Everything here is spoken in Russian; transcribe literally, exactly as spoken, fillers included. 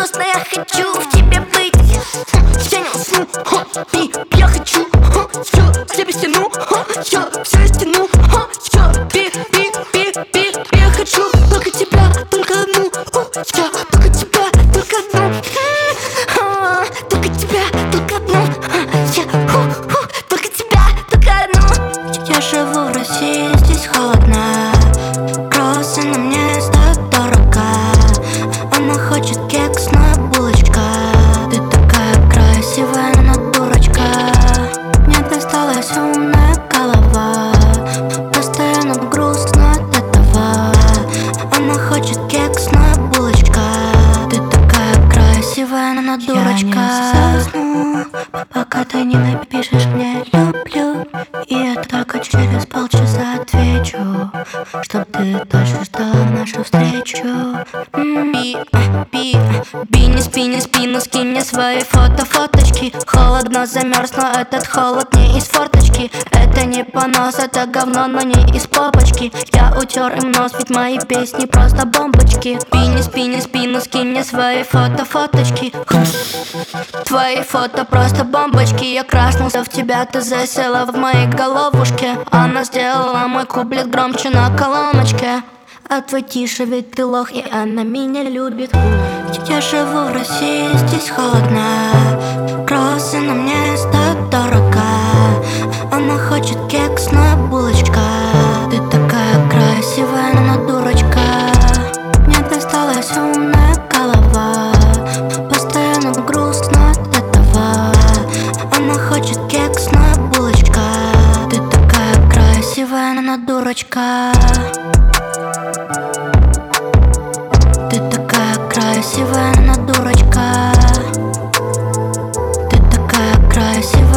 грустно, я хочу в тебе быть. Я не усну, и я хочу все тебе стяну, я все стяну, я би, би, би, би, я хочу только тебя, только одну, я только тебя, только одну, только тебя, только одну, я только тебя, только одну. Я живу в России, здесь холодно, кроссы на мне стоят дорого. Она хочет кексная булочка. Ты такая красивая, но дурочка. Мне досталась умная голова, постоянно грустно от этого. Она хочет кексная булочка. Ты такая красивая, но дурочка. Я не засну, пока ты не напишешь мне люблю. И я только через полчаса отвечу, чтоб ты точно ждала нашу встречу. Би, би, би, не спи, не спи, ну скинь мне свои фото, фоточки. Холодно, замерз, но этот холод не из форточки. Это не понос, это говно, но не из попочки. Я утер им нос, ведь мои песни просто бомбочки. Би, не спи, не спи, ну скинь мне свои фото, фоточки. Твои фото просто бомбочки. Я краснулся в тебя, ты засела в моей головушке. Она сделала мой куплет громче на колоночке. А твой тише, ведь ты лох, и она меня любит. Я живу в России, здесь холодно, кроссы на мне стоят дорого. Она хочет кексная булочка. Ты такая красивая, но дурочка. Мне досталась умная голова, постоянно грустно от этого. Она хочет кексная булочка. Ты такая красивая, но дурочка. Ты такая красивая, но дурочка. Ты такая красивая.